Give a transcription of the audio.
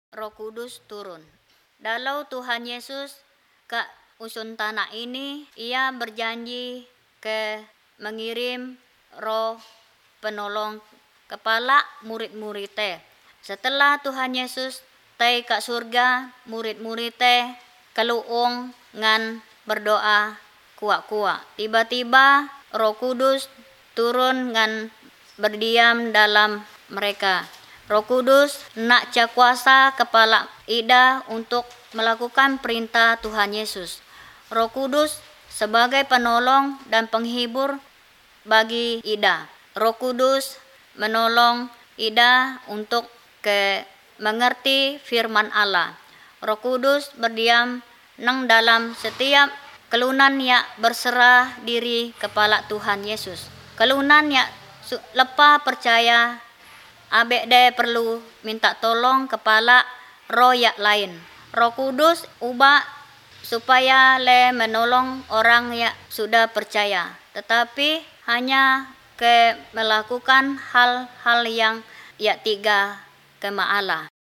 Roh Kudus turun. Dalam Tuhan Yesus ke usun tanah ini, Ia berjanji mengirim roh penolong kepala murid-murid. Setelah Tuhan Yesus tai ke surga, murid-murid keluung ngan berdoa kuat-kuat. Tiba-tiba Roh Kudus turun ngan berdiam dalam mereka. Roh Kudus nak kuasa kepala Ida untuk melakukan perintah Tuhan Yesus. Roh Kudus sebagai penolong dan penghibur bagi Ida. Roh Kudus menolong Ida untuk mengerti firman Allah. Roh Kudus berdiam nang dalam setiap kelunan yang berserah diri kepala Tuhan Yesus. Kelunan yang lepas percaya abek de perlu minta tolong kepala roh yang lain. Roh Kudus ubah supaya menolong orang yang sudah percaya, tetapi hanya melakukan hal-hal yang tiga kema Allah.